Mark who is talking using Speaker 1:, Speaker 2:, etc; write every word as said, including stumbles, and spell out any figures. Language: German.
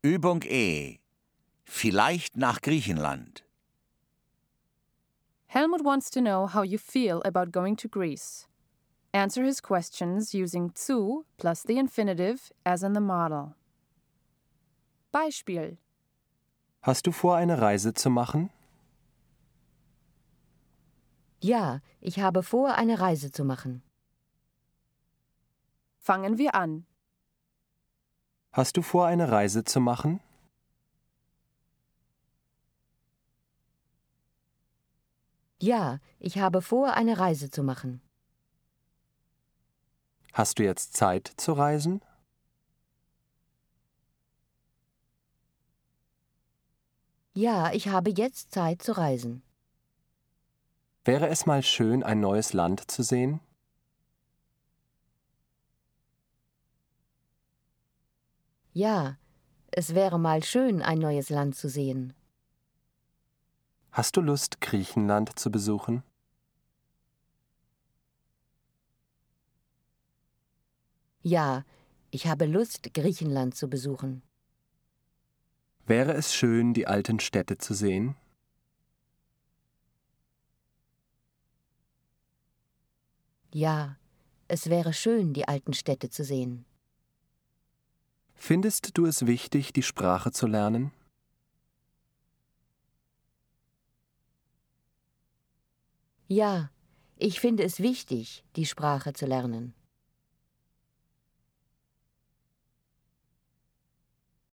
Speaker 1: Übung E. Vielleicht nach Griechenland.
Speaker 2: Helmut wants to know how you feel about going to Greece. Answer his questions using zu plus the infinitive as in the model. Beispiel:
Speaker 3: Hast du vor, eine Reise zu machen?
Speaker 4: Ja, ich habe vor, eine Reise zu machen.
Speaker 2: Fangen wir an.
Speaker 3: Hast du vor, eine Reise zu machen?
Speaker 4: Ja, ich habe vor, eine Reise zu machen.
Speaker 3: Hast du jetzt Zeit zu reisen?
Speaker 4: Ja, ich habe jetzt Zeit zu reisen.
Speaker 3: Wäre es mal schön, ein neues Land zu sehen?
Speaker 4: Ja, es wäre mal schön, ein neues Land zu sehen.
Speaker 3: Hast du Lust, Griechenland zu besuchen?
Speaker 4: Ja, ich habe Lust, Griechenland zu besuchen.
Speaker 3: Wäre es schön, die alten Städte zu sehen?
Speaker 4: Ja, es wäre schön, die alten Städte zu sehen.
Speaker 3: Findest du es wichtig, die Sprache zu lernen?
Speaker 4: Ja, ich finde es wichtig, die Sprache zu lernen.